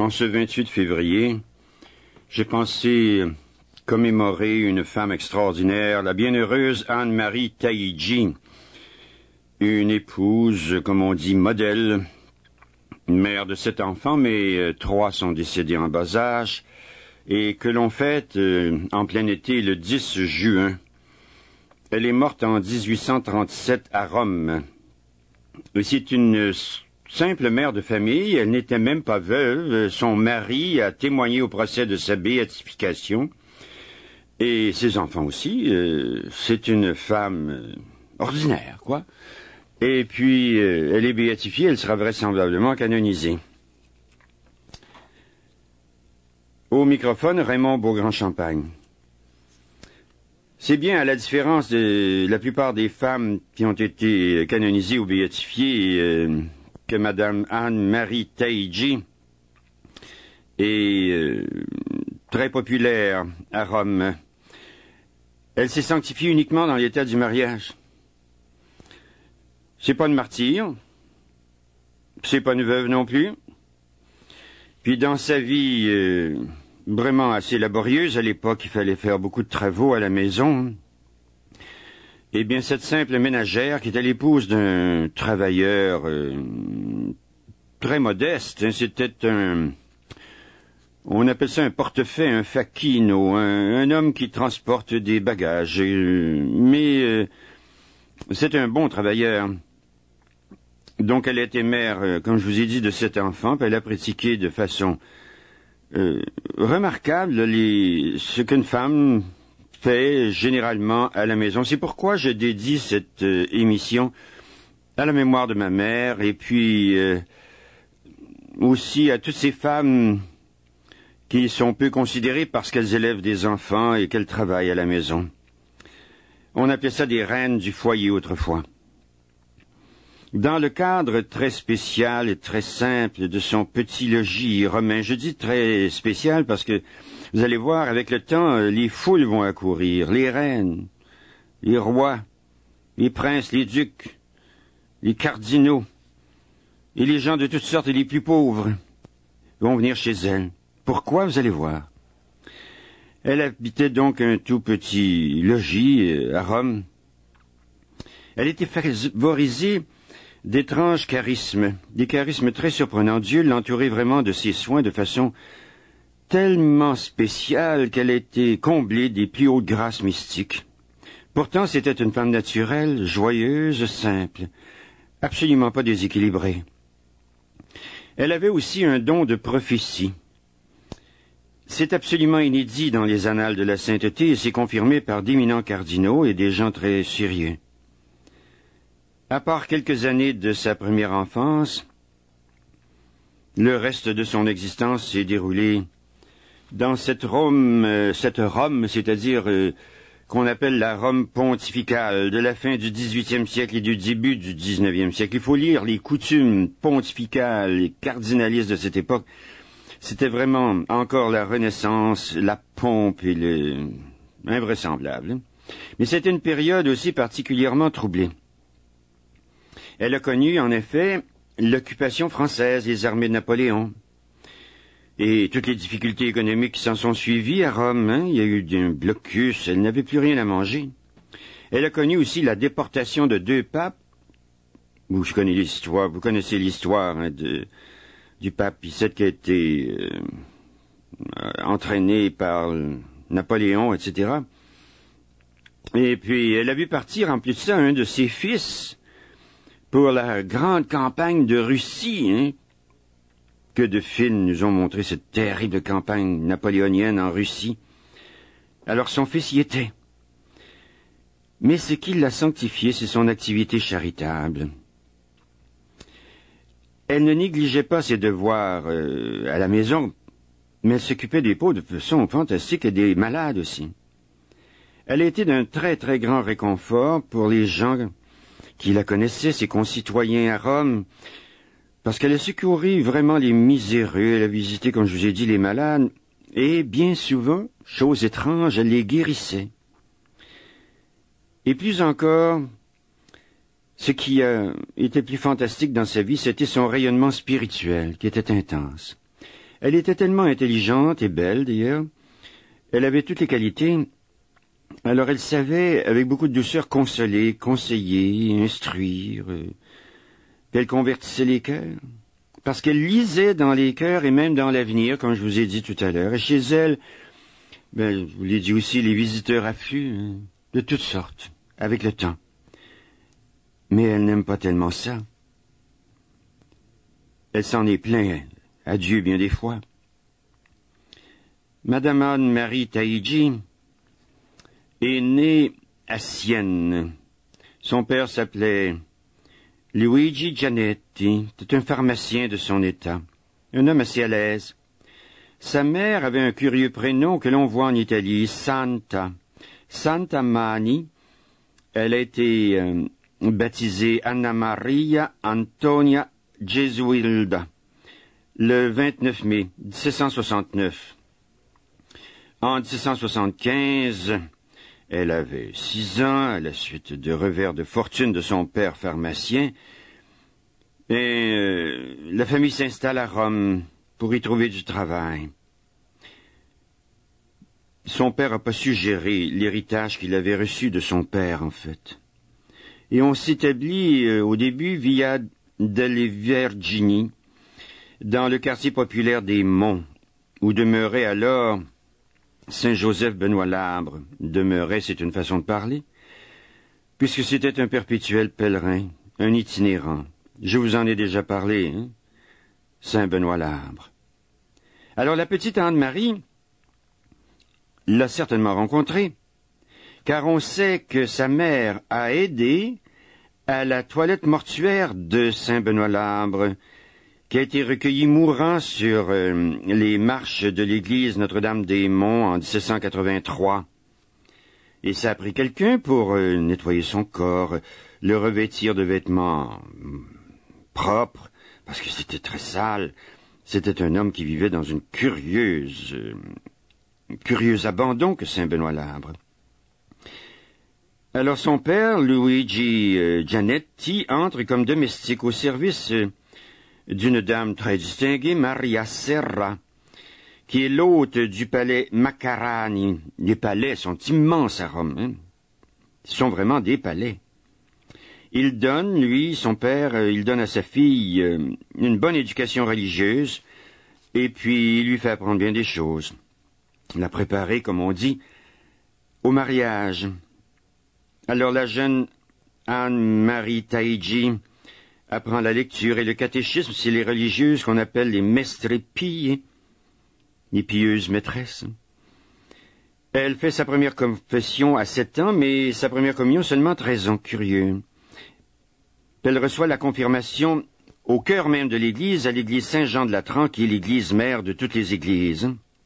En ce 28 février, j'ai pensé commémorer une femme extraordinaire, la bienheureuse Anne-Marie Taïdji, une épouse, comme on dit, modèle, mère de 7 enfants, mais 3 sont décédés en bas âge, et que l'on fête en plein été le 10 juin. Elle est morte en 1837 à Rome. Et c'est une simple mère de famille, elle n'était même pas veuve. Son mari a témoigné au procès de sa béatification. Et ses enfants aussi. C'est une femme ordinaire, quoi. Et puis, elle est béatifiée, elle sera vraisemblablement canonisée. Au microphone, Raymond Beaugrand-Champagne. C'est bien, à la différence de la plupart des femmes qui ont été canonisées ou béatifiées, que Madame Anne-Marie Taïdji est très populaire à Rome. Elle s'est sanctifiée uniquement dans l'état du mariage. C'est pas une martyre, c'est pas une veuve non plus. Puis dans sa vie vraiment assez laborieuse, à l'époque, il fallait faire beaucoup de travaux à la maison. Eh bien, cette simple ménagère, qui était l'épouse d'un travailleur très modeste, c'était on appelle ça un portefeuille, un facchino, un homme qui transporte des bagages. Mais c'est un bon travailleur. Donc, elle était mère, comme je vous ai dit, de 7 enfants, puis elle a pratiqué de façon remarquable ce qu'une femme fait généralement à la maison. C'est pourquoi je dédie cette émission à la mémoire de ma mère et puis aussi à toutes ces femmes qui sont peu considérées parce qu'elles élèvent des enfants et qu'elles travaillent à la maison. On appelait ça des reines du foyer autrefois. Dans le cadre très spécial et très simple de son petit logis romain, je dis très spécial parce que vous allez voir, avec le temps, les foules vont accourir, les reines, les rois, les princes, les ducs, les cardinaux, et les gens de toutes sortes et les plus pauvres vont venir chez elle. Pourquoi, vous allez voir? Elle habitait donc un tout petit logis à Rome. Elle était favorisée d'étranges charismes, des charismes très surprenants. Dieu l'entourait vraiment de ses soins de façon tellement spéciale qu'elle a été comblée des plus hautes grâces mystiques. Pourtant, c'était une femme naturelle, joyeuse, simple, absolument pas déséquilibrée. Elle avait aussi un don de prophétie. C'est absolument inédit dans les annales de la sainteté et c'est confirmé par d'éminents cardinaux et des gens très sérieux. À part quelques années de sa première enfance, le reste de son existence s'est déroulé dans cette Rome, c'est-à-dire qu'on appelle la Rome pontificale, de la fin du XVIIIe siècle et du début du XIXe siècle. Il faut lire les coutumes pontificales et cardinalistes de cette époque. C'était vraiment encore la Renaissance, la pompe et invraisemblable. Mais c'était une période aussi particulièrement troublée. Elle a connu, en effet, l'occupation française, les armées de Napoléon, et toutes les difficultés économiques qui s'en sont suivies à Rome. Il y a eu un blocus, elle n'avait plus rien à manger. Elle a connu aussi la déportation de 2 papes. Vous connaissez l'histoire du pape Pie VII qui a été entraîné par Napoléon, etc. Et puis, elle a vu partir, en plus de ça, un de ses fils pour la grande campagne de Russie. Que de films nous ont montré cette terrible campagne napoléonienne en Russie. Alors son fils y était. Mais ce qui l'a sanctifié, c'est son activité charitable. Elle ne négligeait pas ses devoirs à la maison, mais elle s'occupait des pauvres de façon fantastique et des malades aussi. Elle a été d'un très très grand réconfort pour les gens qui la connaissaient, ses concitoyens à Rome, parce qu'elle a secouru vraiment les miséreux, elle a visité, comme je vous ai dit, les malades, et bien souvent, chose étrange, elle les guérissait. Et plus encore, ce qui a été plus fantastique dans sa vie, c'était son rayonnement spirituel, qui était intense. Elle était tellement intelligente et belle, d'ailleurs. Elle avait toutes les qualités. Alors elle savait, avec beaucoup de douceur, consoler, conseiller, instruire. Elle convertissait les cœurs. Parce qu'elle lisait dans les cœurs et même dans l'avenir, comme je vous ai dit tout à l'heure. Et chez elle, je vous l'ai dit aussi, les visiteurs affluent, de toutes sortes, avec le temps. Mais elle n'aime pas tellement ça. Elle s'en est plainte à Dieu bien des fois. Madame Anne-Marie Taïji est née à Sienne. Son père s'appelait Luigi Gianetti. C'était un pharmacien de son état, un homme assez à l'aise. Sa mère avait un curieux prénom que l'on voit en Italie, Santa Mani. Elle a été baptisée Anna Maria Antonia Gesuilda le 29 mai 1769. En 1775, elle avait 6 ans, à la suite de revers de fortune de son père pharmacien, et la famille s'installe à Rome pour y trouver du travail. Son père n'a pas su gérer l'héritage qu'il avait reçu de son père, en fait. Et on s'établit au début via delle Vergini, dans le quartier populaire des Monts, où demeurait alors Saint-Joseph Benoît Labre. Demeurait, c'est une façon de parler, puisque c'était un perpétuel pèlerin, un itinérant. Je vous en ai déjà parlé, Saint Benoît Labre. Alors la petite Anne-Marie l'a certainement rencontré, car on sait que sa mère a aidé à la toilette mortuaire de Saint Benoît Labre, qui a été recueilli mourant sur les marches de l'église Notre-Dame-des-Monts en 1783. Et ça a pris quelqu'un pour nettoyer son corps, le revêtir de vêtements propres, parce que c'était très sale. C'était un homme qui vivait dans une curieuse abandon que Saint Benoît Labre. Alors son père, Luigi Gianetti, entre comme domestique au service d'une dame très distinguée, Maria Serra, qui est l'hôte du palais Macarani. Les palais sont immenses à Rome. Ils sont vraiment des palais. Il donne, lui, son père, il donne à sa fille une bonne éducation religieuse, et puis il lui fait apprendre bien des choses. L'a préparé, comme on dit, au mariage. Alors la jeune Anne-Marie Taïji apprend la lecture et le catéchisme, c'est les religieuses qu'on appelle les mestre pie, les pieuses maîtresses. Elle fait sa première confession à 7 ans, mais sa première communion seulement à 13 ans, curieux. Elle reçoit la confirmation au cœur même de l'église, à l'église Saint-Jean-de-Latran, qui est l'église mère de toutes les églises.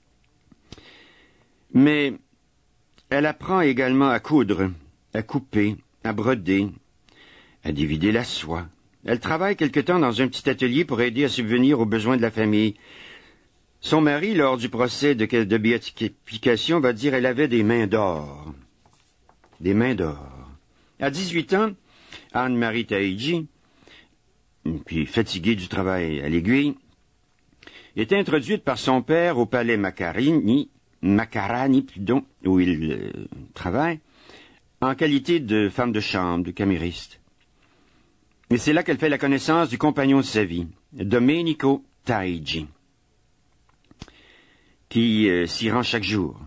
Mais elle apprend également à coudre, à couper, à broder, à divider la soie. Elle travaille quelque temps dans un petit atelier pour aider à subvenir aux besoins de la famille. Son mari, lors du procès de béatification, va dire qu'elle avait des mains d'or. Des mains d'or. À 18 ans, Anne-Marie Taïji, puis fatiguée du travail à l'aiguille, est introduite par son père au palais Macarani, où il travaille, en qualité de femme de chambre, de camériste. Et c'est là qu'elle fait la connaissance du compagnon de sa vie, Domenico Taïji, qui s'y rend chaque jour,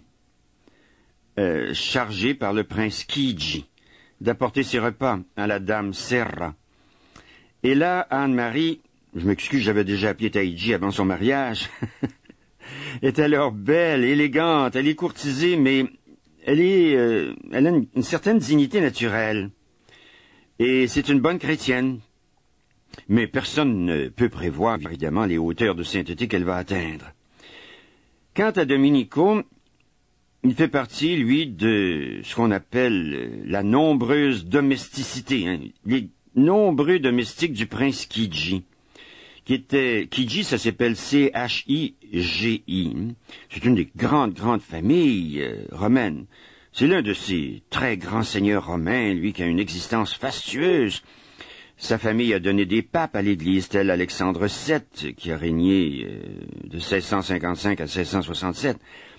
chargé par le prince Chigi d'apporter ses repas à la dame Serra. Et là, Anne-Marie, je m'excuse, j'avais déjà appelé Taïji avant son mariage, est alors belle, élégante, elle est courtisée, mais elle a une certaine dignité naturelle. Et c'est une bonne chrétienne. Mais personne ne peut prévoir, évidemment, les hauteurs de sainteté qu'elle va atteindre. Quant à Domenico, il fait partie, lui, de ce qu'on appelle la nombreuse domesticité, les nombreux domestiques du prince Chigi. Chigi, ça s'appelle C-H-I-G-I. C'est une des grandes familles romaines. C'est l'un de ces très grands seigneurs romains, lui, qui a une existence fastueuse. Sa famille a donné des papes à l'Église, tel Alexandre VII, qui a régné de 1655 à 1667,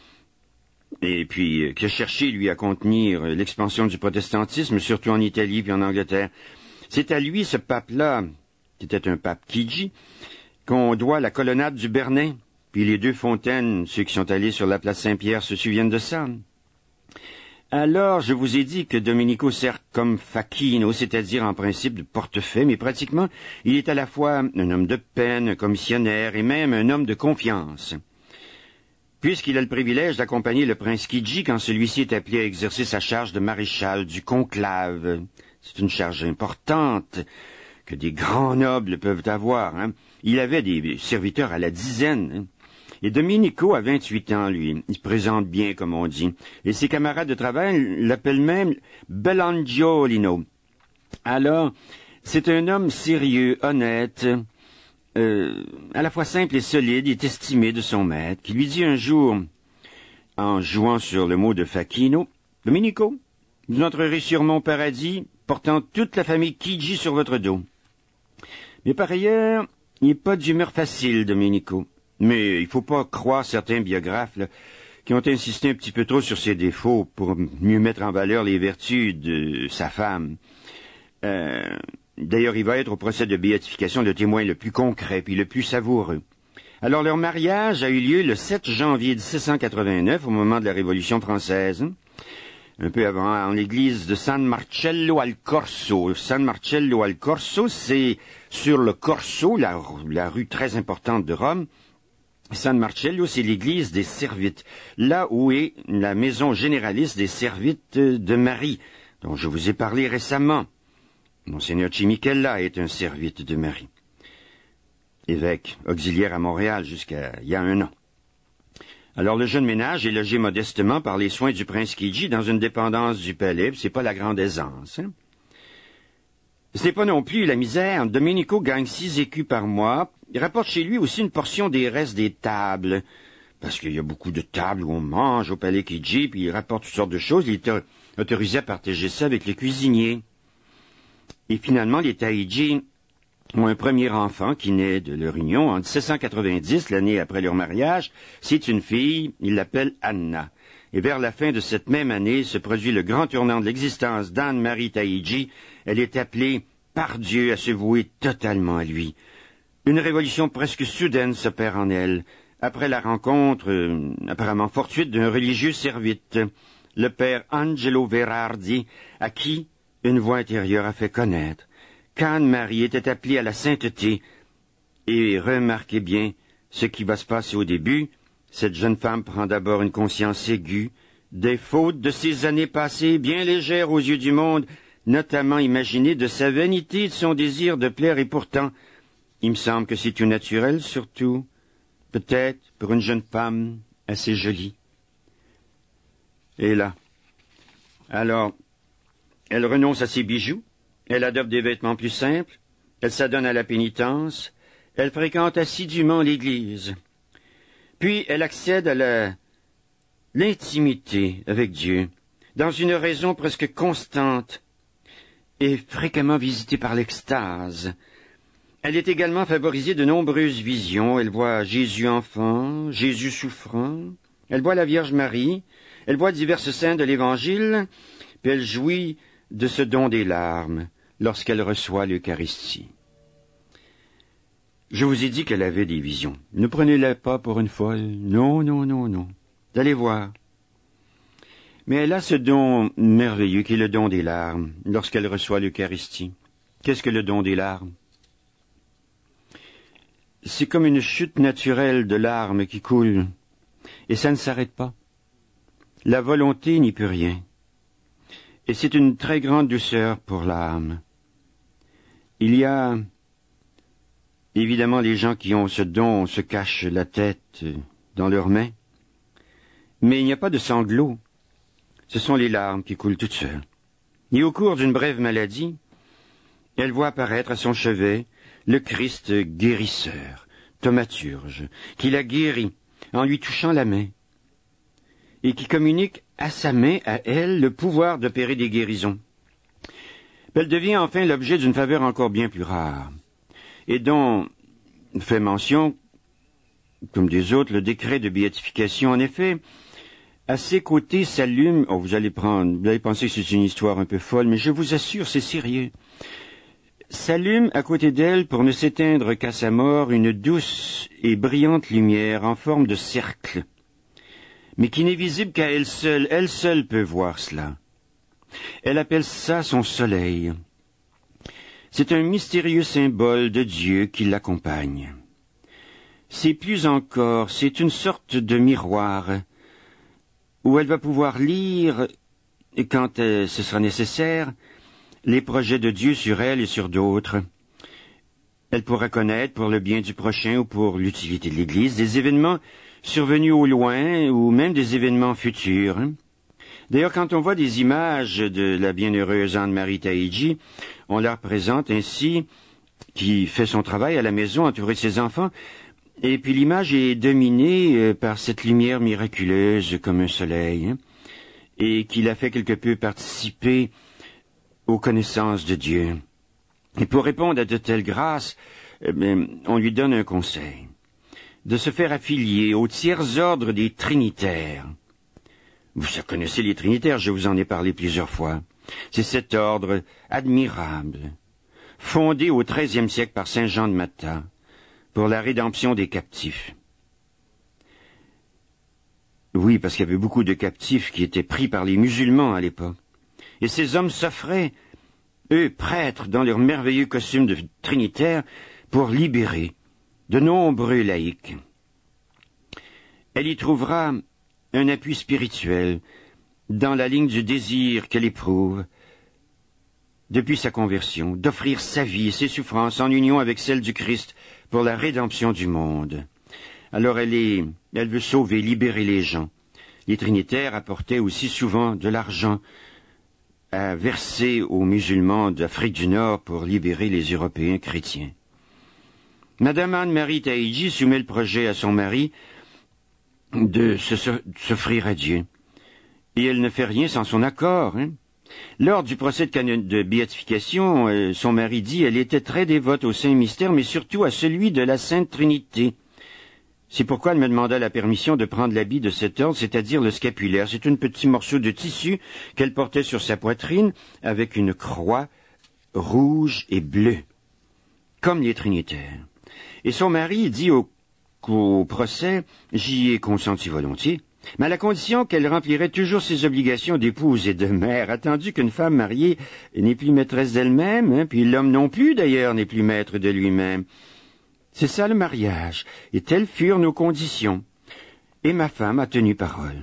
et puis qui a cherché, lui, à contenir l'expansion du protestantisme, surtout en Italie puis en Angleterre. C'est à lui, ce pape-là, qui était un pape Chigi, qu'on doit la colonnade du Bernin. Puis les deux fontaines, ceux qui sont allés sur la place Saint-Pierre se souviennent de ça. Alors, je vous ai dit que Domenico sert comme facchino, c'est-à-dire en principe de portefaix, mais pratiquement, il est à la fois un homme de peine, un commissionnaire et même un homme de confiance. Puisqu'il a le privilège d'accompagner le prince Chigi quand celui-ci est appelé à exercer sa charge de maréchal du conclave. C'est une charge importante que des grands nobles peuvent avoir. Il avait des serviteurs à la dizaine. Et Domenico a 28 ans, lui. Il se présente bien, comme on dit. Et ses camarades de travail l'appellent même Bellangiolino. Alors, c'est un homme sérieux, honnête, à la fois simple et solide, il est estimé de son maître, qui lui dit un jour, en jouant sur le mot de facchino, « Domenico, vous entrerez sur mon paradis, portant toute la famille Chigi sur votre dos. » Mais par ailleurs, il n'est pas d'humeur facile, Domenico. Mais il ne faut pas croire certains biographes là, qui ont insisté un petit peu trop sur ses défauts pour mieux mettre en valeur les vertus de sa femme. D'ailleurs, il va être au procès de béatification le témoin le plus concret puis le plus savoureux. Alors, leur mariage a eu lieu le 7 janvier 1789, au moment de la Révolution française, un peu avant, en l'église de San Marcello al Corso. San Marcello al Corso, c'est sur le Corso, la rue très importante de Rome. San Marcello, c'est l'église des Servites, là où est la maison généraliste des Servites de Marie, dont je vous ai parlé récemment. Monseigneur Cimichella est un Servite de Marie, évêque auxiliaire à Montréal jusqu'à il y a 1 an. Alors le jeune ménage est logé modestement par les soins du prince Chigi dans une dépendance du palais, c'est pas la grande aisance. Ce n'est pas non plus la misère. Domenico gagne 6 écus par mois. Il rapporte chez lui aussi une portion des restes des tables, parce qu'il y a beaucoup de tables où on mange au palais Chigi, puis il rapporte toutes sortes de choses. Il est autorisé à partager ça avec les cuisiniers. Et finalement, les Taïji ont un premier enfant qui naît de leur union en 1790, l'année après leur mariage. C'est une fille, il l'appelle Anna. Et vers la fin de cette même année se produit le grand tournant de l'existence d'Anne-Marie Taïji. Elle est appelée par Dieu à se vouer totalement à lui. Une révolution presque soudaine s'opère en elle, après la rencontre apparemment fortuite d'un religieux servite, le père Angelo Verardi, à qui une voix intérieure a fait connaître qu'Anne-Marie était appelée à la sainteté. Et remarquez bien ce qui va se passer au début. Cette jeune femme prend d'abord une conscience aiguë des fautes de ses années passées, bien légères aux yeux du monde, notamment imaginées de sa vanité, de son désir de plaire, et pourtant, il me semble que c'est tout naturel, surtout, peut-être pour une jeune femme assez jolie. Et là, alors, elle renonce à ses bijoux, elle adopte des vêtements plus simples, elle s'adonne à la pénitence, elle fréquente assidûment l'église. Puis elle accède à l'intimité avec Dieu, dans une raison presque constante et fréquemment visitée par l'extase. Elle est également favorisée de nombreuses visions. Elle voit Jésus enfant, Jésus souffrant, elle voit la Vierge Marie, elle voit diverses scènes de l'Évangile, puis elle jouit de ce don des larmes lorsqu'elle reçoit l'Eucharistie. Je vous ai dit qu'elle avait des visions. Ne prenez-la pas pour une folle. Non, non, non, non. Vous allez voir. Mais elle a ce don merveilleux qui est le don des larmes lorsqu'elle reçoit l'Eucharistie. Qu'est-ce que le don des larmes? C'est comme une chute naturelle de larmes qui coulent, et ça ne s'arrête pas. La volonté n'y peut rien. Et c'est une très grande douceur pour l'âme. Il y a évidemment les gens qui ont ce don se cachent la tête dans leurs mains, mais il n'y a pas de sanglots. Ce sont les larmes qui coulent toutes seules. Et au cours d'une brève maladie, elle voit apparaître à son chevet le Christ guérisseur, thaumaturge, qui la guérit en lui touchant la main, et qui communique à sa main, à elle, le pouvoir d'opérer des guérisons. Elle devient enfin l'objet d'une faveur encore bien plus rare, et dont fait mention comme des autres, le décret de béatification. En effet, à ses côtés s'allume, vous allez penser que c'est une histoire un peu folle, mais je vous assure, c'est sérieux. S'allume à côté d'elle pour ne s'éteindre qu'à sa mort une douce et brillante lumière en forme de cercle, mais qui n'est visible qu'à elle seule peut voir cela. Elle appelle ça son soleil. C'est un mystérieux symbole de Dieu qui l'accompagne. C'est plus encore, c'est une sorte de miroir où elle va pouvoir lire, quand ce sera nécessaire, les projets de Dieu sur elle et sur d'autres. Elle pourra connaître, pour le bien du prochain ou pour l'utilité de l'Église, des événements survenus au loin ou même des événements futurs. D'ailleurs, quand on voit des images de la bienheureuse Anne-Marie Taïdji, on la représente ainsi, qui fait son travail à la maison entourée de ses enfants, et puis l'image est dominée par cette lumière miraculeuse comme un soleil, et qui la fait quelque peu participer aux connaissances de Dieu. Et pour répondre à de telles grâces, on lui donne un conseil, de se faire affilier au tiers ordre des Trinitaires. Vous connaissez les Trinitaires, je vous en ai parlé plusieurs fois. C'est cet ordre admirable, fondé au XIIIe siècle par saint Jean de Matta, pour la rédemption des captifs. Oui, parce qu'il y avait beaucoup de captifs qui étaient pris par les musulmans à l'époque. Et ces hommes s'offraient, eux, prêtres, dans leur merveilleux costume de trinitaires, pour libérer de nombreux laïcs. Elle y trouvera un appui spirituel dans la ligne du désir qu'elle éprouve depuis sa conversion, d'offrir sa vie et ses souffrances en union avec celle du Christ pour la rédemption du monde. Alors elle veut sauver, libérer les gens. Les Trinitaires apportaient aussi souvent de l'argent à verser aux musulmans d'Afrique du Nord pour libérer les Européens chrétiens. Madame Anne-Marie Taïdji soumet le projet à son mari de s'offrir à Dieu. Et elle ne fait rien sans son accord. Lors du procès de béatification, son mari dit elle était très dévote au Saint-Mystère, mais surtout à celui de la Sainte Trinité. C'est pourquoi elle me demanda la permission de prendre l'habit de cet ordre, c'est-à-dire le scapulaire. C'est un petit morceau de tissu qu'elle portait sur sa poitrine avec une croix rouge et bleue, comme les Trinitaires. Et son mari dit qu'au procès, j'y ai consenti volontiers, mais à la condition qu'elle remplirait toujours ses obligations d'épouse et de mère, attendu qu'une femme mariée n'est plus maîtresse d'elle-même, puis l'homme non plus d'ailleurs n'est plus maître de lui-même. C'est ça le mariage, et telles furent nos conditions. Et ma femme a tenu parole.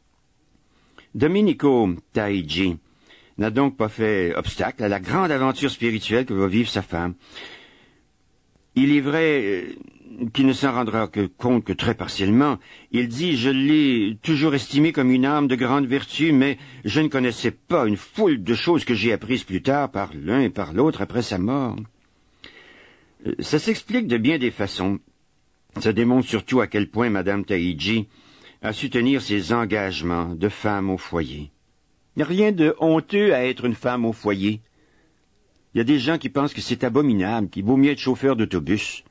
Domenico Taïdji n'a donc pas fait obstacle à la grande aventure spirituelle que va vivre sa femme. Il est vrai qu'il ne s'en rendra compte que très partiellement. Il dit « Je l'ai toujours estimé comme une âme de grande vertu, mais je ne connaissais pas une foule de choses que j'ai apprises plus tard par l'un et par l'autre après sa mort. » Ça s'explique de bien des façons. Ça démontre surtout à quel point Madame Taïdji a su tenir ses engagements de femme au foyer. Il n'y a rien de honteux à être une femme au foyer. Il y a des gens qui pensent que c'est abominable, qu'il vaut mieux être chauffeur d'autobus.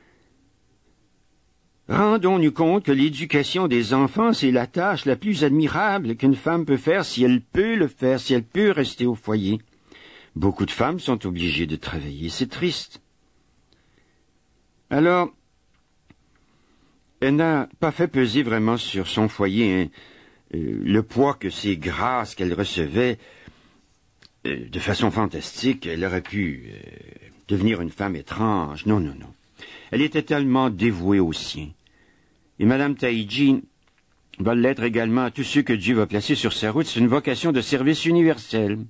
Rendons-nous compte que l'éducation des enfants, c'est la tâche la plus admirable qu'une femme peut faire si elle peut le faire, si elle peut rester au foyer. Beaucoup de femmes sont obligées de travailler, c'est triste. Alors, elle n'a pas fait peser vraiment sur son foyer le poids que ces grâces qu'elle recevait de façon fantastique. Elle aurait pu devenir une femme étrange. Non. Elle était tellement dévouée aux siens. Et Madame Taïdji va l'être également à tous ceux que Dieu va placer sur sa route. C'est une vocation de service universel.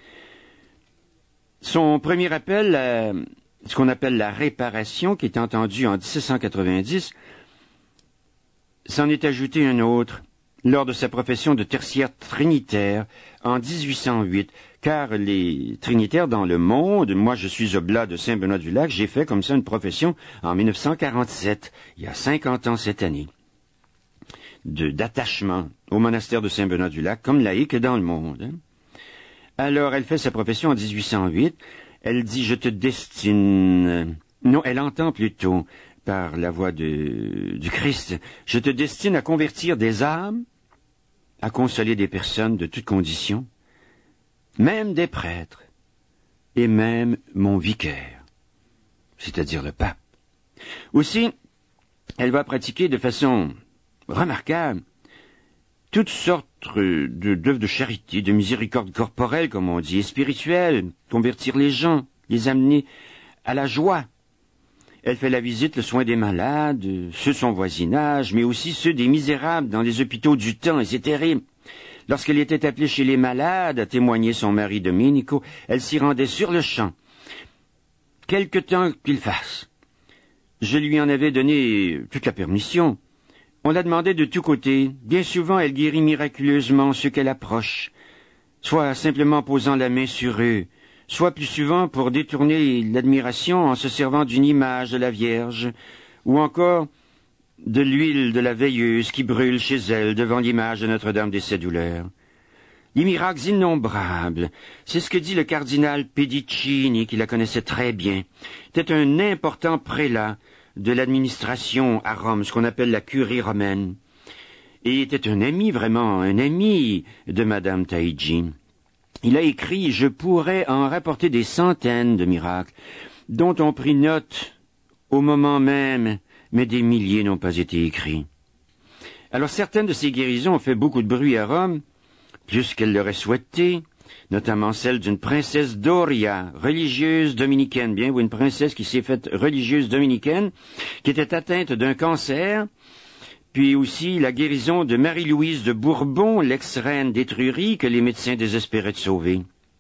Son premier appel, ce qu'on appelle la réparation, qui est entendu en 1790, s'en est ajouté un autre lors de sa profession de tertiaire trinitaire en 1808, car les trinitaires dans le monde, moi je suis oblat de Saint-Benoît-du-Lac, j'ai fait comme ça une profession en 1947, il y a 50 ans cette année, d'attachement au monastère de Saint-Benoît-du-Lac, comme laïque dans le monde. Alors elle fait sa profession en 1808, elle dit « je te destine ». Non, elle entend plutôt par la voix du Christ, je te destine à convertir des âmes, à consoler des personnes de toutes conditions, même des prêtres, et même mon vicaire, c'est-à-dire le pape. Aussi, elle va pratiquer de façon remarquable toutes sortes d'œuvres de charité, de miséricorde corporelle, comme on dit, et spirituelle, convertir les gens, les amener à la joie. Elle fait la visite, le soin des malades, ceux de son voisinage, mais aussi ceux des misérables dans les hôpitaux du temps, et c'est terrible. Lorsqu'elle était appelée chez les malades, a témoigné son mari Domenico, elle s'y rendait sur le champ. Quelque temps qu'il fasse. Je lui en avais donné toute la permission. On la demandait de tous côtés. Bien souvent, elle guérit miraculeusement ceux qu'elle approche, soit simplement posant la main sur eux, soit plus souvent pour détourner l'admiration en se servant d'une image de la Vierge, ou encore de l'huile de la veilleuse qui brûle chez elle devant l'image de Notre-Dame des Sept Douleurs. Des miracles innombrables, c'est ce que dit le cardinal Pedicini, qui la connaissait très bien. C'était un important prélat de l'administration à Rome, ce qu'on appelle la curie romaine. Et était un ami, vraiment, un ami de Madame Taigi. Il a écrit « Je pourrais en rapporter des centaines de miracles, dont on prit note au moment même, mais des milliers n'ont pas été écrits. » Alors certaines de ces guérisons ont fait beaucoup de bruit à Rome, plus qu'elle l'aurait souhaité, notamment celle d'une princesse Doria, religieuse dominicaine, bien, ou une princesse qui s'est faite religieuse dominicaine, qui était atteinte d'un cancer, puis aussi la guérison de Marie-Louise de Bourbon, l'ex-reine d'Étrurie, que les médecins désespéraient de sauver.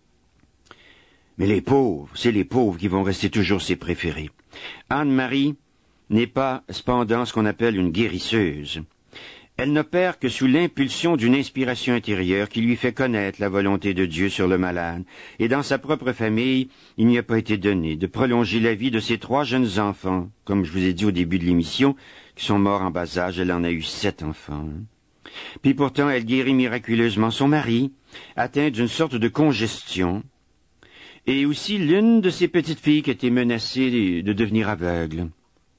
Mais les pauvres, c'est les pauvres qui vont rester toujours ses préférés. Anne-Marie n'est pas cependant ce qu'on appelle une guérisseuse. Elle n'opère que sous l'impulsion d'une inspiration intérieure qui lui fait connaître la volonté de Dieu sur le malade. Et dans sa propre famille, il n'y a pas été donné de prolonger la vie de ses 3 jeunes enfants, comme je vous ai dit au début de l'émission, qui sont morts en bas âge. Elle en a eu 7 enfants. Puis pourtant, elle guérit miraculeusement son mari, atteint d'une sorte de congestion, et aussi l'une de ses petites filles qui était menacée de devenir aveugle.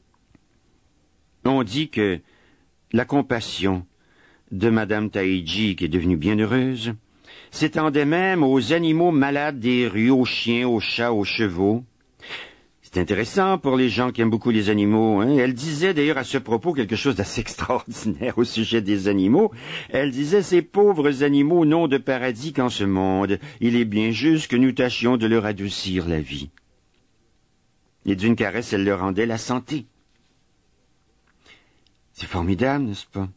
On dit que la compassion de Madame Taigi, qui est devenue bien heureuse, s'étendait même aux animaux malades des rues, aux chiens, aux chats, aux chevaux. C'est intéressant pour les gens qui aiment beaucoup les animaux. Elle disait d'ailleurs à ce propos quelque chose d'assez extraordinaire au sujet des animaux. Elle disait « Ces pauvres animaux n'ont de paradis qu'en ce monde. Il est bien juste que nous tâchions de leur adoucir la vie. » Et d'une caresse, elle leur rendait la santé. C'est formidable, n'est-ce pas?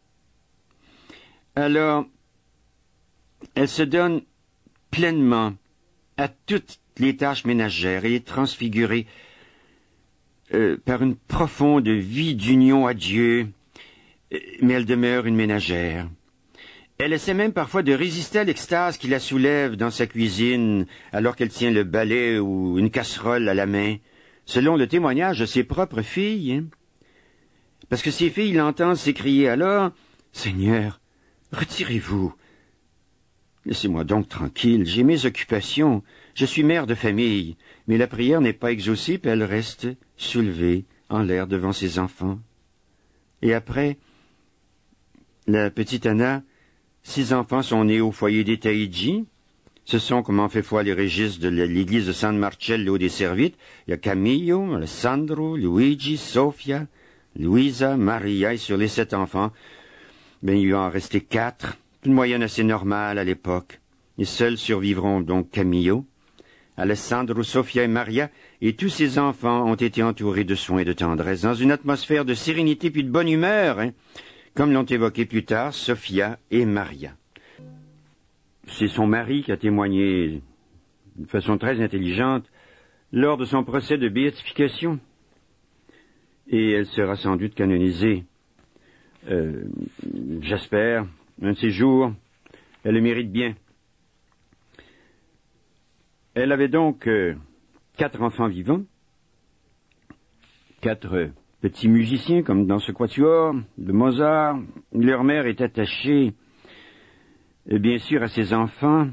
Alors, elle se donne pleinement à toutes les tâches ménagères et est transfigurée par une profonde vie d'union à Dieu, mais elle demeure une ménagère. Elle essaie même parfois de résister à l'extase qui la soulève dans sa cuisine alors qu'elle tient le balai ou une casserole à la main, selon le témoignage de ses propres filles. Parce que ses filles l'entendent s'écrier alors « Seigneur, retirez-vous. Laissez-moi donc tranquille, j'ai mes occupations, je suis mère de famille, mais la prière n'est pas exaucée, puis elle reste soulevée en l'air devant ses enfants. » Et après, la petite Anna, 6 enfants sont nés au foyer des Taigi. Ce sont, comme en fait foi les registres de l'église de San Marcello des Servites. Il y a Camillo, Alessandro, Luigi, Sofia, Luisa, Maria, et sur les 7 enfants, il lui en restait 4, une moyenne assez normale à l'époque. Et seuls survivront donc Camillo, Alessandro, Sofia et Maria, et tous ces enfants ont été entourés de soins et de tendresse, dans une atmosphère de sérénité puis de bonne humeur, comme l'ont évoqué plus tard Sofia et Maria. C'est son mari qui a témoigné de façon très intelligente lors de son procès de béatification. Et elle sera sans doute canonisée, j'espère, un de ces jours. Elle le mérite bien. Elle avait donc 4 enfants vivants, 4 petits musiciens, comme dans ce quatuor de Mozart. Leur mère est attachée, bien sûr, à ses enfants.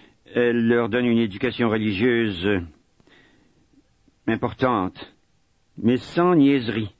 Elle leur donne une éducation religieuse importante. mais sans niaiserie.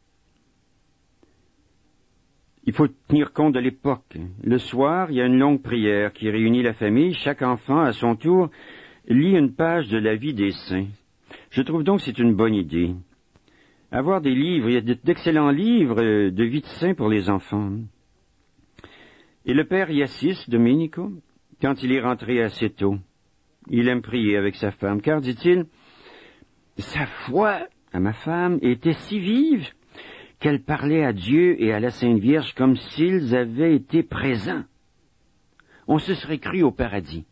Il faut tenir compte de l'époque. Le soir, il y a une longue prière qui réunit la famille. Chaque enfant, à son tour, lit une page de la vie des saints. Je trouve donc que c'est une bonne idée. Avoir des livres, il y a d'excellents livres de vie de saints pour les enfants. Et le père Iassis, Domenico, quand il est rentré assez tôt, il aime prier avec sa femme, car, dit-il, sa foi à ma femme était si vive qu'elle parlait à Dieu et à la Sainte Vierge comme s'ils avaient été présents. On se serait cru au paradis.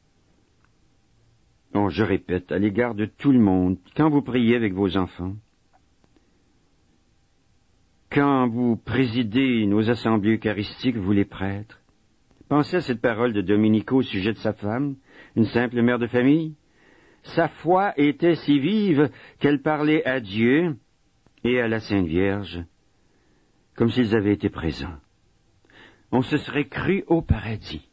Oh, je répète, à l'égard de tout le monde, quand vous priez avec vos enfants, quand vous présidez nos assemblées eucharistiques, vous les prêtres, pensez à cette parole de Domenico au sujet de sa femme, une simple mère de famille. Sa foi était si vive qu'elle parlait à Dieu et à la Sainte Vierge, comme s'ils avaient été présents. On se serait cru au paradis.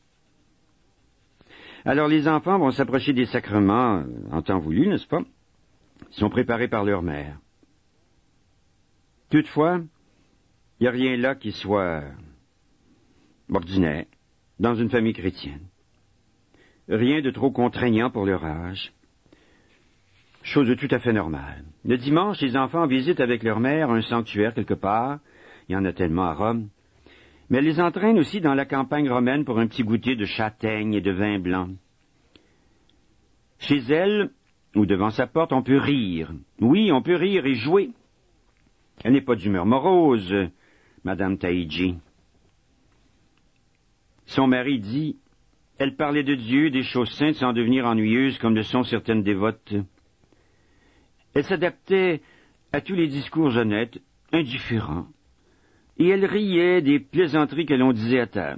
Alors les enfants vont s'approcher des sacrements en temps voulu, n'est-ce pas? Ils sont préparés par leur mère. Toutefois, il n'y a rien là qui soit ordinaire dans une famille chrétienne. Rien de trop contraignant pour leur âge. Chose de tout à fait normale. Le dimanche, les enfants visitent avec leur mère un sanctuaire quelque part. Il y en a tellement à Rome. Mais elle les entraîne aussi dans la campagne romaine pour un petit goûter de châtaigne et de vin blanc. Chez elle, ou devant sa porte, on peut rire. Oui, on peut rire et jouer. Elle n'est pas d'humeur morose, Madame Taïji. Son mari dit, elle parlait de Dieu, des choses saintes, sans devenir ennuyeuse comme le sont certaines dévotes. Elle s'adaptait à tous les discours honnêtes, indifférents, et elle riait des plaisanteries que l'on disait à table.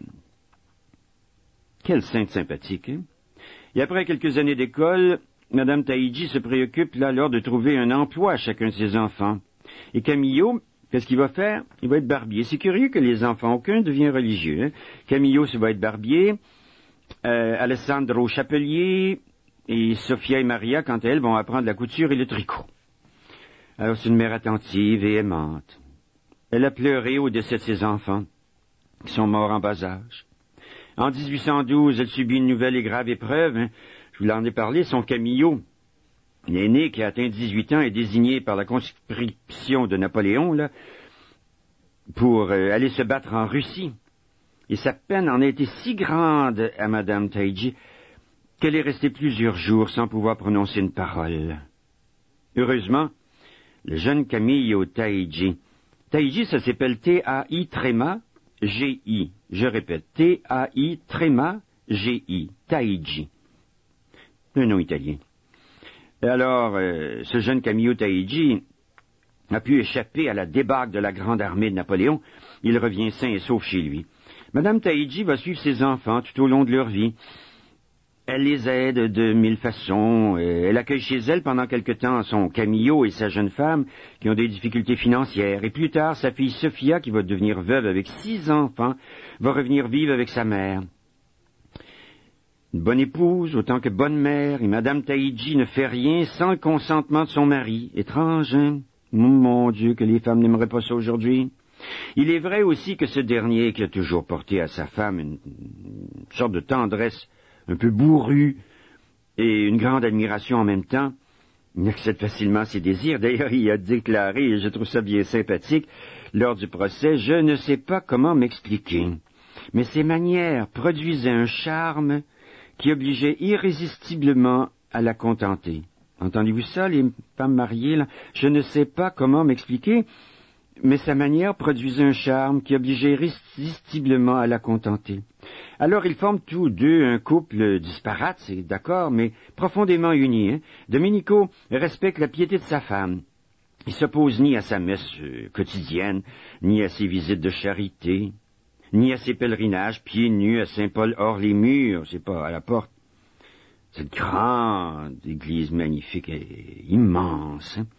Quelle sainte sympathique, hein? Et après quelques années d'école, Madame Taïji se préoccupe là alors de trouver un emploi à chacun de ses enfants. Et Camillo, qu'est-ce qu'il va faire? Il va être barbier. C'est curieux que les enfants, aucun devient religieux. Hein? Camillo, ça va être barbier, Alessandro chapelier, et Sophia et Maria, quant à elles, vont apprendre la couture et le tricot. Alors c'est une mère attentive et aimante. Elle a pleuré au décès de ses enfants, qui sont morts en bas âge. En 1812, elle subit une nouvelle et grave épreuve. Hein. Je vous l'en ai parlé, son Camillo, l'aîné qui a atteint 18 ans, est désigné par la conscription de Napoléon là, pour aller se battre en Russie. Et sa peine en a été si grande à Madame Taïji qu'elle est restée plusieurs jours sans pouvoir prononcer une parole. Heureusement, le jeune Camillo Taïji, Taïji, ça s'appelle T-A-I-G-I. Je répète, T-A-I-G-I. Taïji. Un nom italien. Alors, ce jeune Camillo Taïji a pu échapper à la débâcle de la grande armée de Napoléon. Il revient sain et sauf chez lui. Madame Taïji va suivre ses enfants tout au long de leur vie. Elle les aide de 1000 façons. Elle accueille chez elle pendant quelque temps son Camillo et sa jeune femme qui ont des difficultés financières. Et plus tard, sa fille Sophia, qui va devenir veuve avec 6 enfants, va revenir vivre avec sa mère. Une bonne épouse, autant que bonne mère, et Madame Taïji ne fait rien sans le consentement de son mari. Étrange, hein? Mon Dieu, que les femmes n'aimeraient pas ça aujourd'hui. Il est vrai aussi que ce dernier, qui a toujours porté à sa femme une sorte de tendresse un peu bourrue et une grande admiration en même temps, il accepte facilement ses désirs. D'ailleurs, il a déclaré, et je trouve ça bien sympathique, lors du procès, « Je ne sais pas comment m'expliquer, mais ses manières produisaient un charme qui obligeait irrésistiblement à la contenter. » Entendez-vous ça, les femmes mariées, là? Je ne sais pas comment m'expliquer, mais sa manière produisait un charme qui obligeait irrésistiblement à la contenter. Alors ils forment tous deux un couple disparate, c'est d'accord, mais profondément uni. Hein? Domenico respecte la piété de sa femme. Il s'oppose ni à sa messe quotidienne, ni à ses visites de charité, ni à ses pèlerinages pieds nus à Saint-Paul hors les murs, c'est pas à la porte. Cette grande église magnifique et immense. Hein?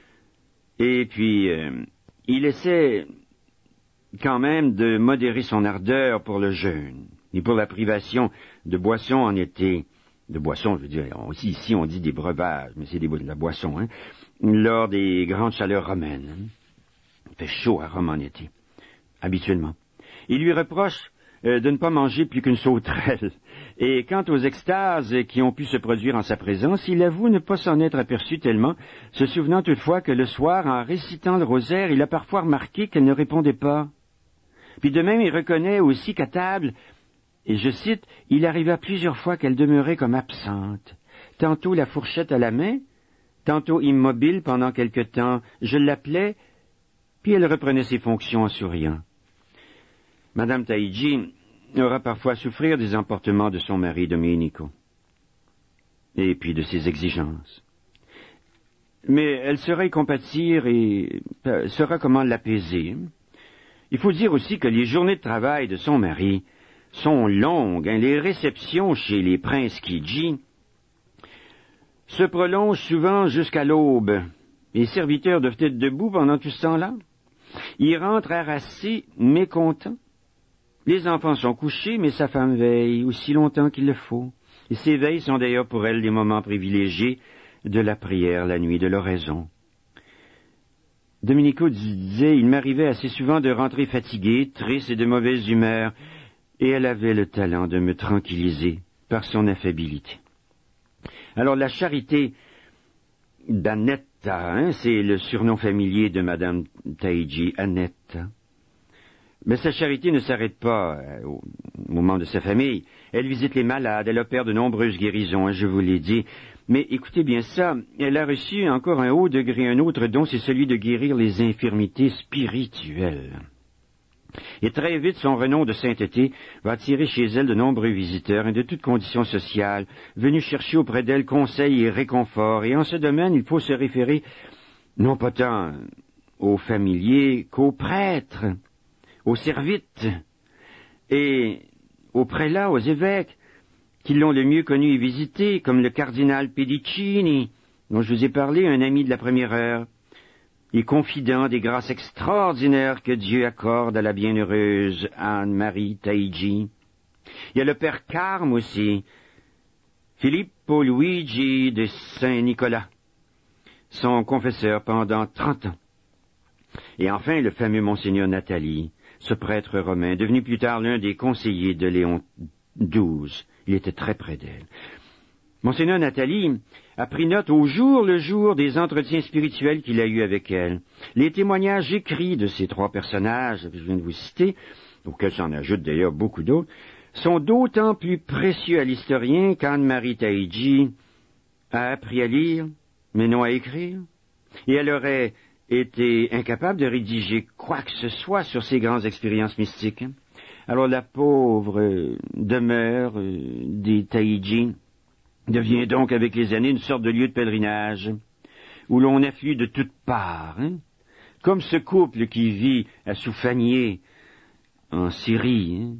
Et puis, il essaie quand même de modérer son ardeur pour le jeûne et pour la privation de boissons en été. De boissons, je veux dire, ici on dit des breuvages, mais c'est de la boisson, hein. lors des grandes chaleurs romaines. Il fait chaud à Rome en été, habituellement. Il lui reproche de ne pas manger plus qu'une sauterelle. Et quant aux extases qui ont pu se produire en sa présence, il avoue ne pas s'en être aperçu tellement, se souvenant toutefois que le soir, en récitant le rosaire, il a parfois remarqué qu'elle ne répondait pas. Puis de même, il reconnaît aussi qu'à table, et je cite, « Il arriva plusieurs fois qu'elle demeurait comme absente, tantôt la fourchette à la main, tantôt immobile pendant quelque temps. Je l'appelais, puis elle reprenait ses fonctions en souriant. » Madame Taïji aura parfois à souffrir des emportements de son mari Domenico, et puis de ses exigences. Mais elle saura y compatir et saura comment l'apaiser. Il faut dire aussi que les journées de travail de son mari sont longues. Les réceptions chez les princes Kiji se prolongent souvent jusqu'à l'aube. Les serviteurs doivent être debout pendant tout ce temps-là. Ils rentrent harassés, mécontents. Les enfants sont couchés, mais sa femme veille aussi longtemps qu'il le faut. Et ces veilles sont d'ailleurs pour elle des moments privilégiés de la prière la nuit de l'oraison. Domenico disait, il m'arrivait assez souvent de rentrer fatigué, triste et de mauvaise humeur, et elle avait le talent de me tranquilliser par son affabilité. Alors la charité d'Annetta, c'est le surnom familier de Madame Taïji, Annetta. Mais sa charité ne s'arrête pas au moment de sa famille. Elle visite les malades, elle opère de nombreuses guérisons, je vous l'ai dit. Mais écoutez bien ça, elle a reçu encore un haut degré, un autre don, c'est celui de guérir les infirmités spirituelles. Et très vite, son renom de sainteté va attirer chez elle de nombreux visiteurs et de toutes conditions sociales, venus chercher auprès d'elle conseil et réconfort. Et en ce domaine, il faut se référer non pas tant aux familiers qu'aux prêtres, aux servites et aux prélats, aux évêques, qui l'ont le mieux connu et visité, comme le cardinal Pedicini, dont je vous ai parlé, un ami de la première heure, et confident des grâces extraordinaires que Dieu accorde à la bienheureuse Anne-Marie Taïji. Il y a le père Carme aussi, Filippo Luigi de Saint-Nicolas, son confesseur pendant 30 ans. Et enfin, le fameux Monseigneur Nathalie, ce prêtre romain, devenu plus tard l'un des conseillers de Léon XII. Il était très près d'elle. Monseigneur Nathalie a pris note au jour le jour des entretiens spirituels qu'il a eus avec elle. Les témoignages écrits de ces trois personnages que je viens de vous citer, auxquels s'en ajoutent d'ailleurs beaucoup d'autres, sont d'autant plus précieux à l'historien qu'Anne-Marie Taïji a appris à lire, mais non à écrire, et elle aurait été incapable de rédiger quoi que ce soit sur ces grandes expériences mystiques. Alors la pauvre demeure des Taïji devient donc avec les années une sorte de lieu de pèlerinage où l'on afflue de toutes parts, comme ce couple qui vit à Soufanié en Syrie,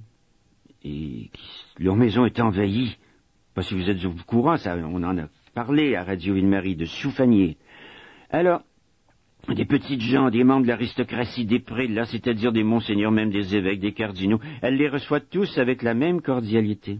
et leur maison est envahie. Parce que vous êtes au courant, ça, on en a parlé à Radio Ville-Marie de Soufanié. Alors, des petites gens, des membres de l'aristocratie, des prélats, c'est-à-dire des monseigneurs, même des évêques, des cardinaux, elle les reçoit tous avec la même cordialité.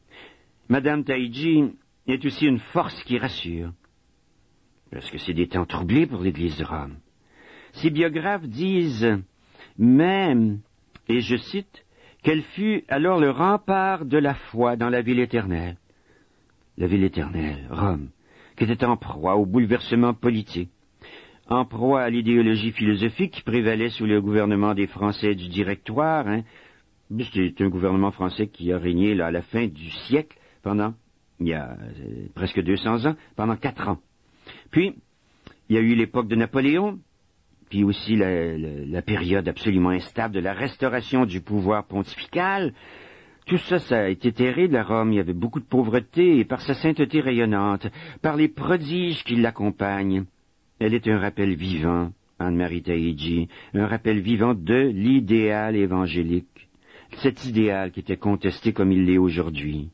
Madame Taïji est aussi une force qui rassure, parce que c'est des temps troublés pour l'Église de Rome. Ses biographes disent même, et je cite, qu'elle fut alors le rempart de la foi dans la ville éternelle. La ville éternelle, Rome, qui était en proie au bouleversement politique, en proie à l'idéologie philosophique qui prévalait sous le gouvernement des Français du Directoire. C'est un gouvernement français qui a régné là, à la fin du siècle, il y a presque 200 ans, pendant 4 ans. Puis, il y a eu l'époque de Napoléon, puis aussi la période absolument instable de la restauration du pouvoir pontifical. Tout ça, ça a été terrible à Rome. Il y avait beaucoup de pauvreté, et par sa sainteté rayonnante, par les prodiges qui l'accompagnent, elle est un rappel vivant, Anne-Marie Taïji, un rappel vivant de l'idéal évangélique, cet idéal qui était contesté comme il l'est aujourd'hui.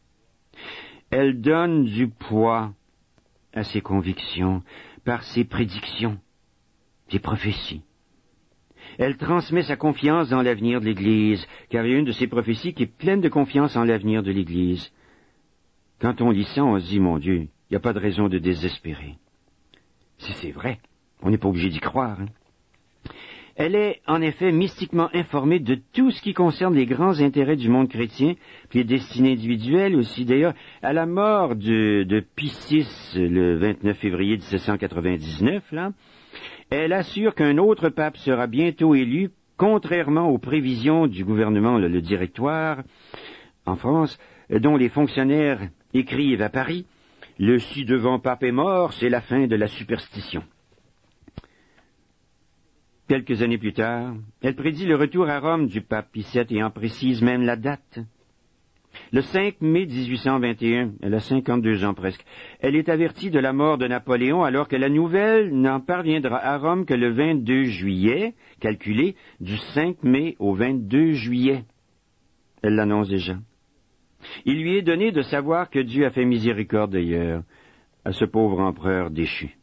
Elle donne du poids à ses convictions par ses prédictions, ses prophéties. Elle transmet sa confiance dans l'avenir de l'Église, car il y a une de ses prophéties qui est pleine de confiance en l'avenir de l'Église. Quand on lit ça, on se dit, mon Dieu, il n'y a pas de raison de désespérer. Si c'est vrai, on n'est pas obligé d'y croire. Hein. Elle est, en effet, mystiquement informée de tout ce qui concerne les grands intérêts du monde chrétien, puis les destinées individuelles aussi. D'ailleurs, à la mort de Pie VI, le 29 février 1799, là, elle assure qu'un autre pape sera bientôt élu, contrairement aux prévisions du gouvernement, le Directoire, en France, dont les fonctionnaires écrivent à Paris, « Le ci-devant pape est mort, c'est la fin de la superstition ». Quelques années plus tard, elle prédit le retour à Rome du pape Pie VII et en précise même la date. Le 5 mai 1821, elle a 52 ans presque, elle est avertie de la mort de Napoléon alors que la nouvelle n'en parviendra à Rome que le 22 juillet, calculé du 5 mai au 22 juillet. Elle l'annonce déjà. Il lui est donné de savoir que Dieu a fait miséricorde d'ailleurs à ce pauvre empereur déchu.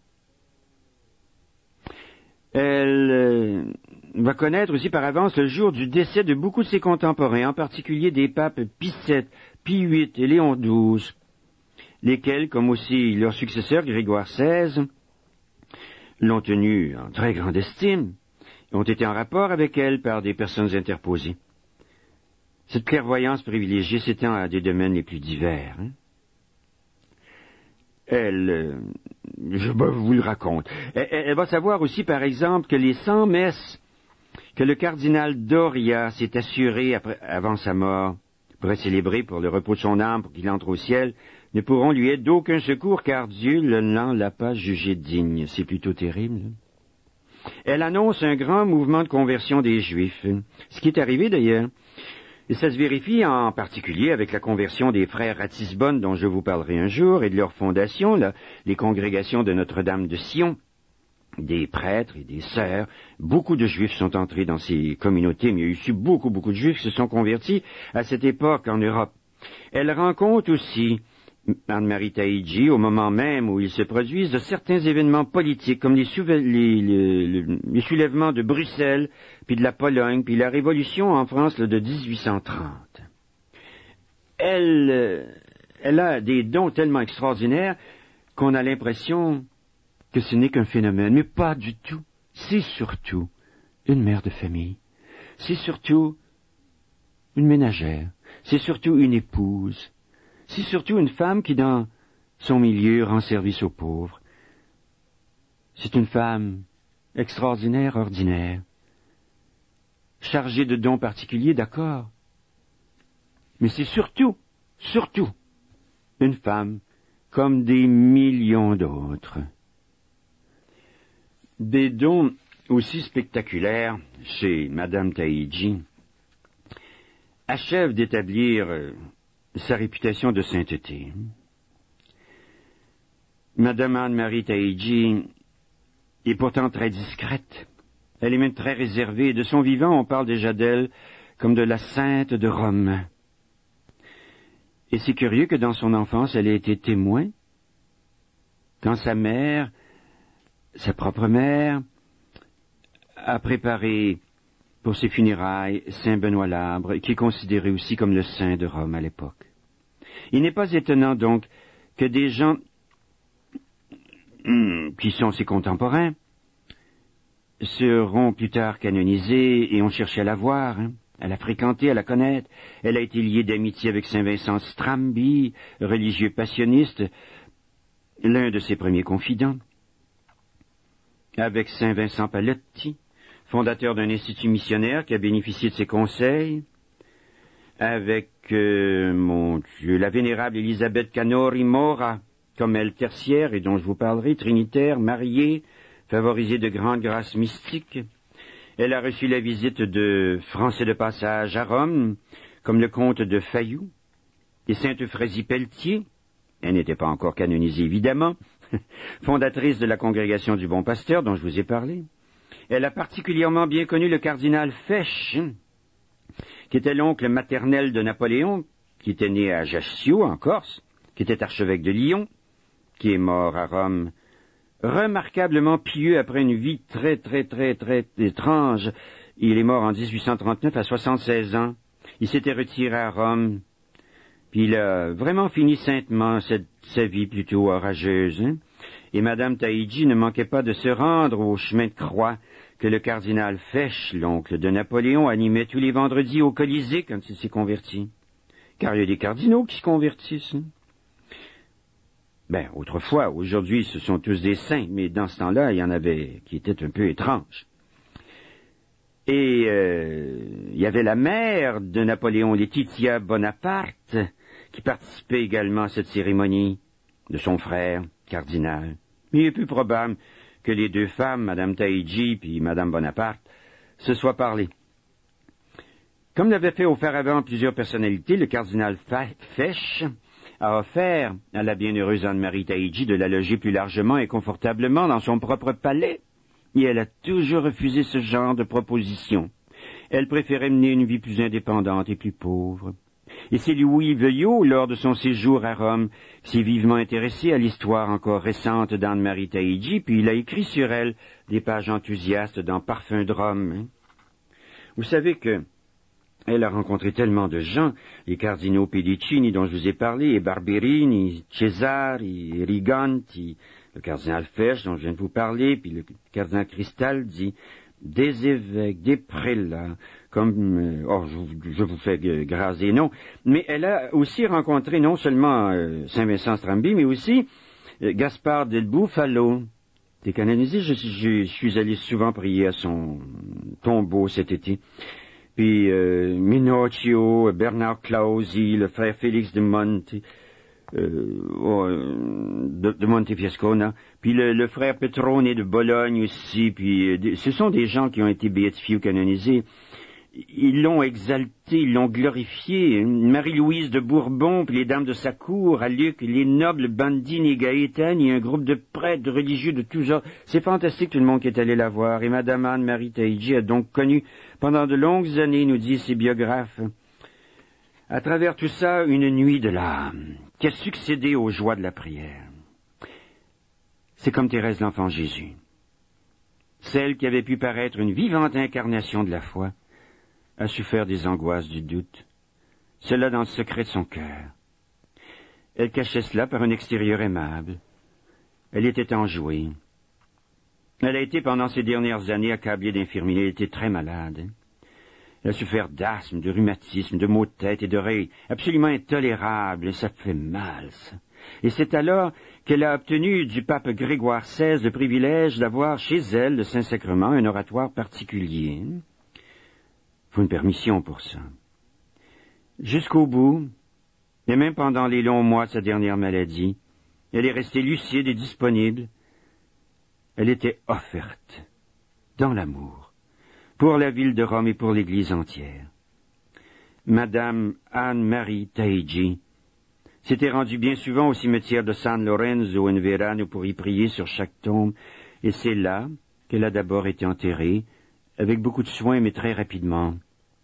Elle va connaître aussi par avance le jour du décès de beaucoup de ses contemporains, en particulier des papes Pie VII, Pie VIII et Léon XII, lesquels, comme aussi leur successeur Grégoire XVI, l'ont tenue en très grande estime et ont été en rapport avec elle par des personnes interposées. Cette clairvoyance privilégiée s'étend à des domaines les plus divers. Hein. Je vous le raconte. Elle va savoir aussi, par exemple, que les 100 messes que le cardinal Doria s'est assuré avant sa mort pourrait célébrer pour le repos de son âme, pour qu'il entre au ciel, ne pourront lui être d'aucun secours, car Dieu n'en l'a pas jugé digne. C'est plutôt terrible. Elle annonce un grand mouvement de conversion des Juifs, ce qui est arrivé d'ailleurs. Et ça se vérifie en particulier avec la conversion des frères Ratisbonne, dont je vous parlerai un jour, et de leur fondation, les congrégations de Notre-Dame de Sion, des prêtres et des sœurs. Beaucoup de Juifs sont entrés dans ces communautés, mais il y a eu beaucoup de Juifs qui se sont convertis à cette époque en Europe. Elle rencontre aussi Anne-Marie Taïdji, au moment même où il se produisent de certains événements politiques, comme les soulèvements de Bruxelles, puis de la Pologne, puis la Révolution en France de 1830. Elle a des dons tellement extraordinaires qu'on a l'impression que ce n'est qu'un phénomène, mais pas du tout. C'est surtout une mère de famille. C'est surtout une ménagère. C'est surtout une épouse. C'est surtout une femme qui, dans son milieu, rend service aux pauvres. C'est une femme extraordinaire, ordinaire, chargée de dons particuliers, d'accord. Mais c'est surtout une femme comme des millions d'autres. Des dons aussi spectaculaires chez Madame Taïdji achèvent d'établir sa réputation de sainteté. Madame Anne-Marie Taïdji est pourtant très discrète. Elle est même très réservée. De son vivant, on parle déjà d'elle comme de la sainte de Rome. Et c'est curieux que dans son enfance, elle ait été témoin quand sa mère, sa propre mère, a préparé pour ses funérailles Saint Benoît l'Arbre, qui est considéré aussi comme le saint de Rome à l'époque. Il n'est pas étonnant donc que des gens qui sont ses contemporains seront plus tard canonisés et ont cherché à la voir, à la fréquenter, à la connaître. Elle a été liée d'amitié avec Saint Vincent Strambi, religieux passionniste, l'un de ses premiers confidents, avec Saint Vincent Paletti, fondateur d'un institut missionnaire qui a bénéficié de ses conseils, avec, la vénérable Elisabeth Canori Mora, comme elle tertiaire et dont je vous parlerai, trinitaire, mariée, favorisée de grandes grâces mystiques. Elle a reçu la visite de Français de passage à Rome, comme le comte de Fayou, et Sainte Euphrasie Pelletier, elle n'était pas encore canonisée évidemment, fondatrice de la congrégation du Bon Pasteur dont je vous ai parlé. Elle a particulièrement bien connu le cardinal Fesch, qui était l'oncle maternel de Napoléon, qui était né à Ajaccio, en Corse, qui était archevêque de Lyon, qui est mort à Rome, remarquablement pieux après une vie très étrange. Il est mort en 1839 à 76 ans. Il s'était retiré à Rome, puis il a vraiment fini saintement sa vie plutôt orageuse. Et Madame Taïdji ne manquait pas de se rendre au chemin de croix que le cardinal Fesch, l'oncle de Napoléon, animait tous les vendredis au Colisée quand il s'est converti. Car il y a des cardinaux qui se convertissent. Autrefois, aujourd'hui, ce sont tous des saints, mais dans ce temps-là, il y en avait qui étaient un peu étranges. Et il y avait la mère de Napoléon, Laetitia Bonaparte, qui participait également à cette cérémonie, de son frère, cardinal. Mais il est plus probable que les deux femmes, Madame Taïdji puis Madame Bonaparte, se soient parlé. Comme l'avait fait auparavant plusieurs personnalités, le cardinal Fesch a offert à la bienheureuse Anne-Marie Taïdji de la loger plus largement et confortablement dans son propre palais. Et elle a toujours refusé ce genre de proposition. Elle préférait mener une vie plus indépendante et plus pauvre. Et c'est Louis Veuillot, lors de son séjour à Rome, qui s'est vivement intéressé à l'histoire encore récente d'Anne-Marie Taïdji, puis il a écrit sur elle des pages enthousiastes dans Parfums de Rome. Vous savez que elle a rencontré tellement de gens, les cardinaux Pedicini dont je vous ai parlé, et Barberini, Cesari, Riganti, le cardinal Fesch dont je viens de vous parler, puis le cardinal Cristaldi, des évêques, des prélats, comme, je vous fais grâce et non, mais elle a aussi rencontré non seulement Saint-Vincent Strambi, mais aussi Gaspard del Bufalo, des canonisés. Je suis allé souvent prier à son tombeau cet été. Puis Minocchio, Bernard Clausi, le frère Félix de Montefiascona, puis le frère Petrone de Bologne aussi, puis ce sont des gens qui ont été béatifiés ou canonisés. Ils l'ont exalté, ils l'ont glorifié. Marie-Louise de Bourbon, puis les dames de sa cour, à Luc, les nobles Bandini et Gaétane, et un groupe de prêtres, de religieux de tous genres. C'est fantastique tout le monde qui est allé la voir. Et Madame Anne-Marie Taïdji a donc connu pendant de longues années, nous disent ses biographes, à travers tout ça, une nuit de l'âme, qui a succédé aux joies de la prière. C'est comme Thérèse l'Enfant Jésus, celle qui avait pu paraître une vivante incarnation de la foi, a su faire des angoisses du doute, cela dans le secret de son cœur. Elle cachait cela par un extérieur aimable. Elle était enjouée. Elle a été pendant ces dernières années accablée d'infirmité, elle était très malade. Elle a souffert d'asthme, de rhumatisme, de maux de tête et d'oreilles absolument intolérables, et ça fait mal, ça. Et c'est alors qu'elle a obtenu du pape Grégoire XVI le privilège d'avoir chez elle, le Saint-Sacrement, un oratoire particulier. Il faut une permission pour ça. Jusqu'au bout, et même pendant les longs mois de sa dernière maladie, elle est restée lucide et disponible. Elle était offerte, dans l'amour, pour la ville de Rome et pour l'Église entière. Madame Anne-Marie Taïdji s'était rendue bien souvent au cimetière de San Lorenzo in Verano pour y prier sur chaque tombe, et c'est là qu'elle a d'abord été enterrée, avec beaucoup de soin, mais très rapidement.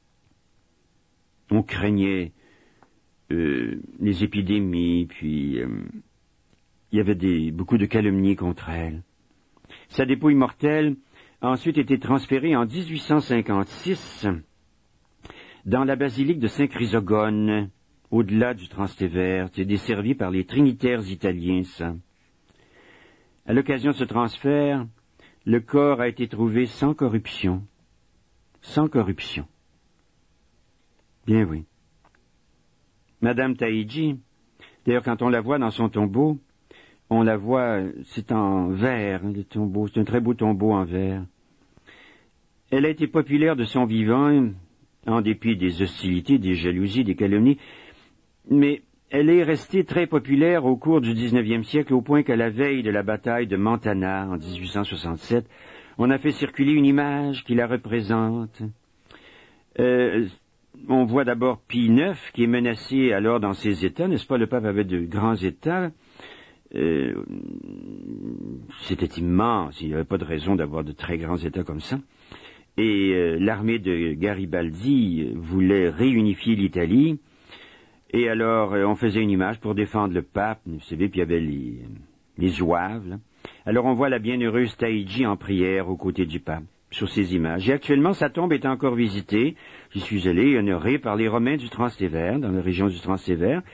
On craignait les épidémies, puis il y avait beaucoup de calomnies contre elle. Sa dépouille mortelle a ensuite été transférée en 1856 dans la basilique de Saint-Chrysogone, au-delà du Transtévère. C'est desservi par les trinitaires italiens, ça. À l'occasion de ce transfert, le corps a été trouvé sans corruption. Sans corruption. Bien oui. Madame Taïdji, d'ailleurs, quand on la voit dans son tombeau, on la voit, c'est en verre, le tombeau, c'est un très beau tombeau en verre. Elle a été populaire de son vivant, en dépit des hostilités, des jalousies, des calomnies, mais elle est restée très populaire au cours du 19e siècle, au point qu'à la veille de la bataille de Mentana, en 1867, on a fait circuler une image qui la représente. On voit d'abord Pie IX, qui est menacé alors dans ses États, n'est-ce pas? Le pape avait de grands États. C'était immense, il n'y avait pas de raison d'avoir de très grands États comme ça. Et l'armée de Garibaldi voulait réunifier l'Italie. Et alors, on faisait une image pour défendre le pape, vous savez, puis il y avait les zouaves, là. Alors on voit la bienheureuse Taïdji en prière aux côtés du pape, sur ces images. Et actuellement, sa tombe est encore visitée. J'y suis allé, honoré par les Romains du Transtévère, dans la région du Transtévère.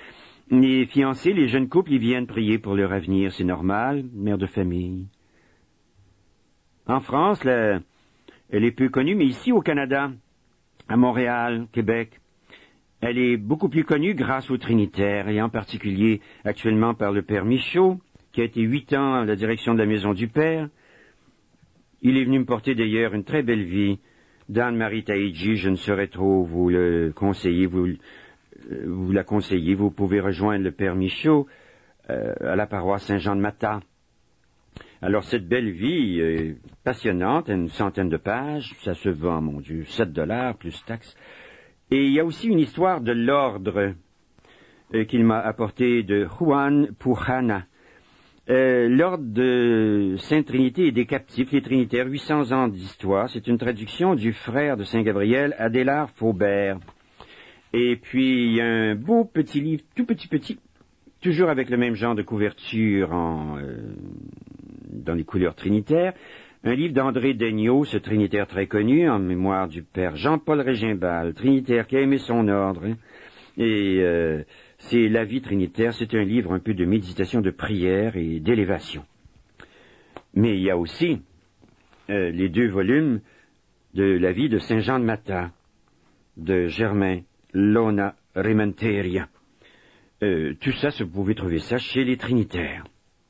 Les fiancés, les jeunes couples, ils viennent prier pour leur avenir, c'est normal, mère de famille. En France, elle est peu connue, mais ici au Canada, à Montréal, Québec, elle est beaucoup plus connue grâce aux Trinitaires, et en particulier actuellement par le Père Michaud, qui a été 8 ans à la direction de la Maison du Père. Il est venu me porter d'ailleurs une très belle vie d'Anne-Marie Taïdji. Je ne saurais trop vous le conseiller, vous la conseiller. Vous pouvez rejoindre le Père Michaud à la paroisse Saint-Jean-de-Mata. Alors cette belle vie passionnante, une centaine de pages, ça se vend, mon Dieu, $7 plus taxes. Et il y a aussi une histoire de l'ordre qu'il m'a apporté de Juan Pujana. L'ordre de Sainte-Trinité et des captifs, les Trinitaires, 800 ans d'histoire. C'est une traduction du frère de Saint-Gabriel, Adélard Faubert. Et puis, il y a un beau petit livre, tout petit, toujours avec le même genre de couverture dans les couleurs trinitaires. Un livre d'André Degnaud, ce trinitaire très connu, en mémoire du père Jean-Paul Régimbal, trinitaire qui a aimé son ordre. Et c'est La vie trinitaire, c'est un livre un peu de méditation, de prière et d'élévation. Mais il y a aussi les 2 volumes de La vie de Saint Jean de Mata, de Germain Lona Rementeria. Tout ça, vous pouvez trouver ça chez les Trinitaires.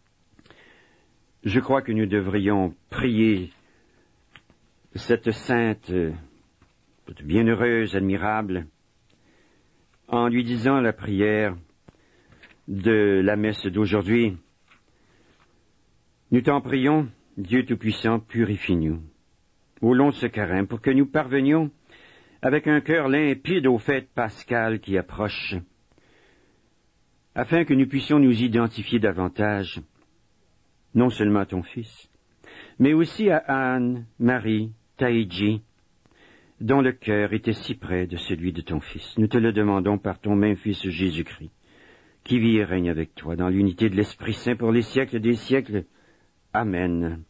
Je crois que nous devrions prier cette sainte, bienheureuse, admirable, en lui disant la prière de la messe d'aujourd'hui. Nous t'en prions, Dieu Tout-Puissant, purifie-nous au long de ce carême pour que nous parvenions avec un cœur limpide aux fêtes pascales qui approchent, afin que nous puissions nous identifier davantage, non seulement à ton Fils, mais aussi à Anne-Marie Taïdji, dont le cœur était si près de celui de ton Fils. Nous te le demandons par ton même Fils Jésus-Christ, qui vit et règne avec toi dans l'unité de l'Esprit Saint pour les siècles des siècles. Amen.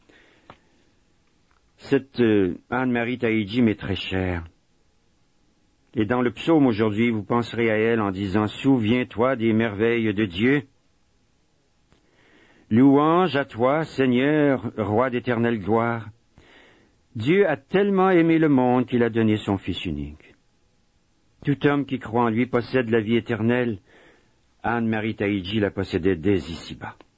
Cette Anne-Marie Taïdji m'est très chère. Et dans le psaume aujourd'hui, vous penserez à elle en disant « Souviens-toi des merveilles de Dieu ». Louange à toi, Seigneur, roi d'éternelle gloire. Dieu a tellement aimé le monde qu'il a donné son Fils unique. Tout homme qui croit en lui possède la vie éternelle. Anne-Marie Taïdji la possédait dès ici-bas.